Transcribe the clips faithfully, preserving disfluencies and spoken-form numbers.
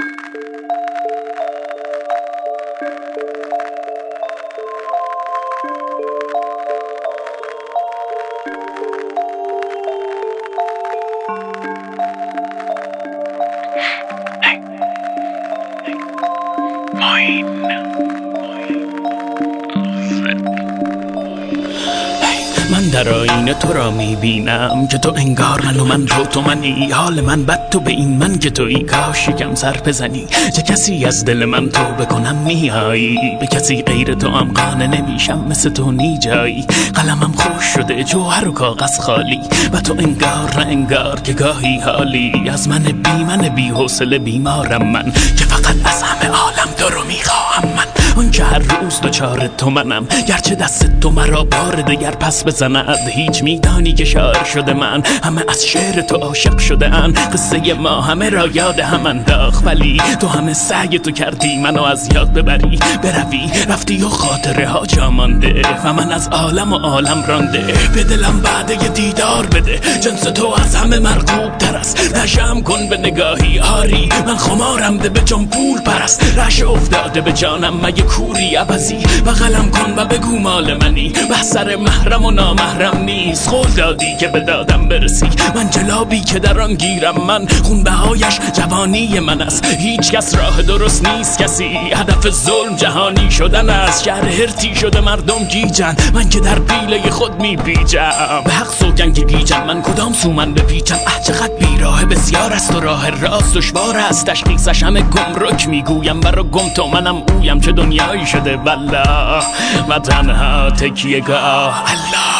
من در آینه تو را میبینم که تو انگار من و من رو تو منی. حال من بد تو به این من که تویی، کاش یکم سر بزنی. چه کسی از دل من تو بکنم میایی، به کسی غیر تو هم قانع نمیشم، مثل تو نی جایی. قلمم خوش شده جوهر و کاغذ خالی، و تو انگار نه انگار که گاهی حالی. از من بی من بی حوصله بیمارم من، که فقط از همه عالم تو رو میخواهم من. اون که هر روز دوچار تو منم، گرچه دست تو مرا بار دگر پس بزند. هیچ میدانی که شاعر شده من، همه از شعر تو عاشق شده ان. قصه ما همه را یاد هم انداخت، ولی تو همه سعی تو کردی منو از یاد ببری. بروی رفتی و خاطره ها جا مانده، و من از عالم و عالم رانده. به دلم بعد یه دیدار بده، جنس تو از همه مرغوب تر است. نشم کن به نگاهی آری، من خمارم ده به جان پول پرست. رش افتاده به جانم مگه کوری عوضی، بغلم کن و بگو مال منی. بحثر محرم و نامحرم نیست، خود دادی که به دادم برسی. من جلابی که در آن گیرم من، خون بهایش جوانی من است. هیچ کس راه درست نیست کسی، هدف ظلم جهانی شدن است. شهر هرتی شده مردم گیجن، من که در پیله خود میپیچم. به حق سوگن که گیجم، من کدام سو من بپیچم. اه چقدر بیراه بسیار است و راه راست دشوار است. تشخیصش همه گمرک میگویم، برا گم تو منم اویم. چه دنیایی شده والله، و تنها تکیه گاه الله.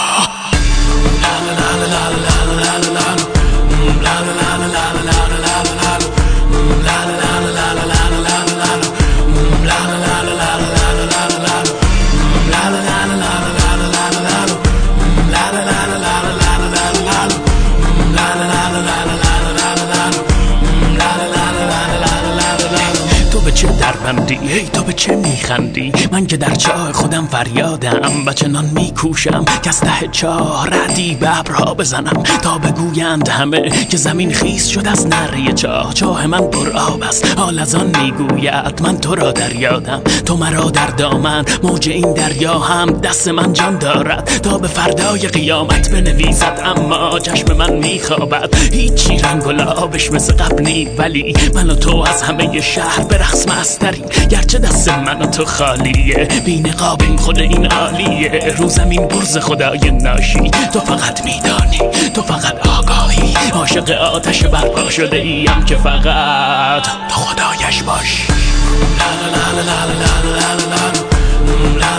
چه دربندی ای تو به چه میخندی؟ من که در چاه خودم فریادم، و چنان میکوشم که از ته چاه ردی به ابرها بزنم. تا بگویند همه که زمین خیس شد از نره چاه. چاه من پر آب است، حال از آن میگوید من تو را در یادم. تو مرا در دامن، موج این دریا هم دست من جان دارد. تا به فردای قیامت بنویسد، اما چشم من میخوابد. هیچی رنگ و لعابش مثل قبل نی، ولی من و تو از همه شهر برقص مستریم. گرچه دست من و تو خالیه، بی نقابیم خود این عالیه. رو زمین برز خدای ناشی، تو فقط میدانی، تو فقط آگاهی. عاشق آتش برپا شده ایم که فقط تو خدایش باشی. لا لا لا لا لا لا لا لا.